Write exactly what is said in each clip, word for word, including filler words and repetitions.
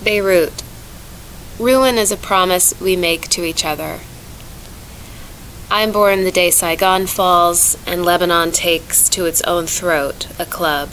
Beirut. Ruin is a promise we make to each other. I'm born the day Saigon falls and Lebanon takes to its own throat a club.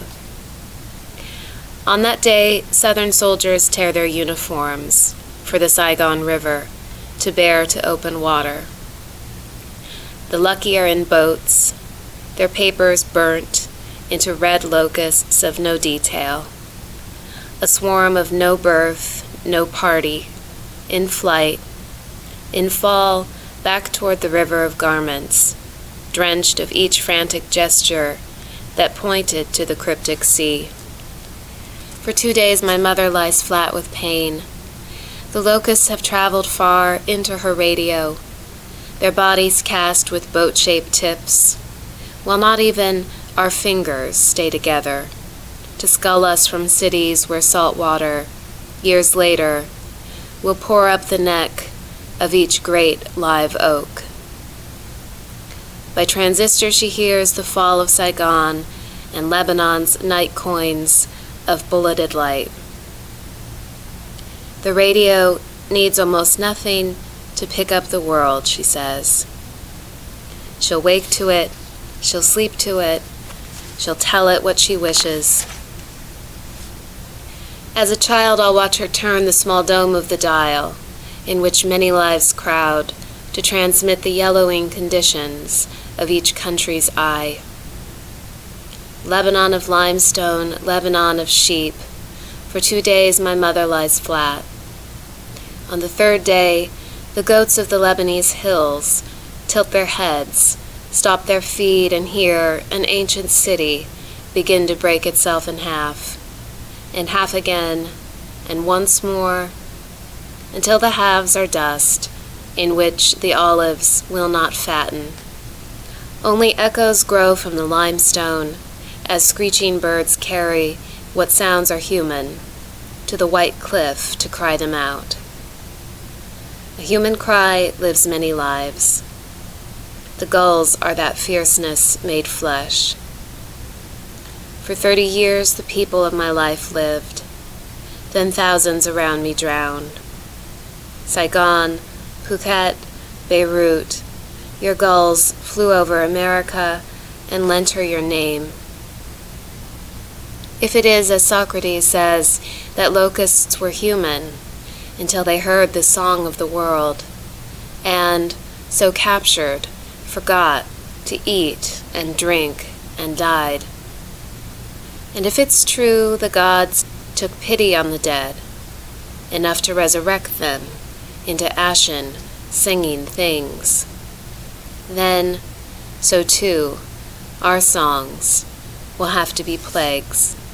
On that day, Southern soldiers tear their uniforms for the Saigon River to bear to open water. The lucky are in boats, their papers burnt into red locusts of no detail. A swarm of no birth, no party, in flight, in fall, back toward the river of garments, drenched of each frantic gesture that pointed to the cryptic sea. For two days my mother lies flat with pain. The locusts have traveled far into her radio, their bodies cast with boat-shaped tips, while not even our fingers stay together, to scull us from cities where salt water, years later, will pour up the neck of each great live oak. By transistor she hears the fall of Saigon and Lebanon's night coins of bulleted light. The radio needs almost nothing to pick up the world, she says. She'll wake to it, she'll sleep to it, she'll tell it what she wishes. As a child, I'll watch her turn the small dome of the dial, in which many lives crowd, to transmit the yellowing conditions of each country's eye. Lebanon of limestone, Lebanon of sheep. For two days my mother lies flat. On the third day, the goats of the Lebanese hills tilt their heads, stop their feed, and hear an ancient city begin to break itself in half, and half again, and once more, until the halves are dust, in which the olives will not fatten. Only echoes grow from the limestone, as screeching birds carry what sounds are human to the white cliff to cry them out. A human cry lives many lives. The gulls are that fierceness made flesh. For thirty years the people of my life lived, then thousands around me drowned. Saigon, Phuket, Beirut, your gulls flew over America and lent her your name. If it is, as Socrates says, that locusts were human until they heard the song of the world, and, so captured, forgot to eat and drink and died. And if it's true the gods took pity on the dead, enough to resurrect them into ashen, singing things, then, so too, our songs will have to be plagues.